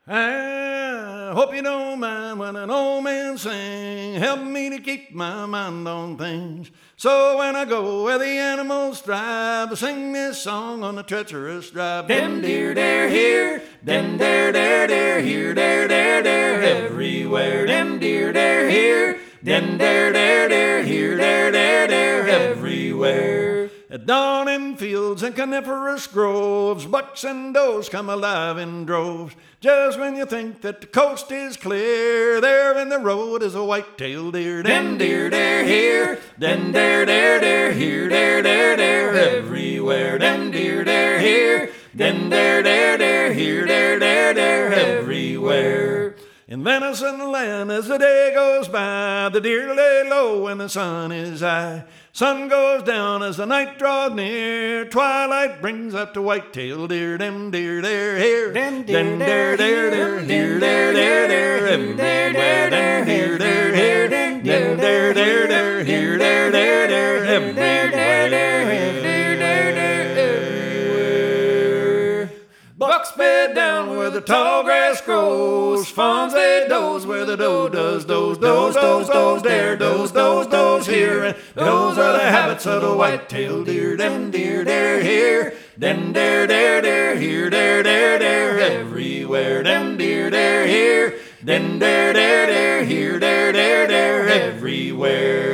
I hope you don't mind when an old man sing, help me to keep my mind on things. So when I go where the animals thrive, I sing this song on the treacherous drive. Dem deer dare here, dem dare here, dare everywhere. Dem deer dare here, dem dare here, dare everywhere. At dawn in fields and coniferous groves, bucks and does come alive in droves. Just when you think that the coast is clear, there in the road is a white-tailed deer. Dem deer dare here, dem dare here, dare everywhere. Dem deer dare here, dem dare here, dare everywhere. In venison land, as the day goes by, the deer lay low when the sun is high. Sun goes down as the night draws near. Twilight brings up the white-tailed deer. Dem deer dare here, dem dare here, deer dare everywhere. Dem deer dare here, dem dare here, dare everywhere. Bucks bed down where the tall grass grows. Fawns they doze where the doe does doze. Doze here. And those are the habits of the white-tailed deer. Dem deer dare here, dem dare here, dare everywhere. Dem deer dare here, dem dare here, dare everywhere.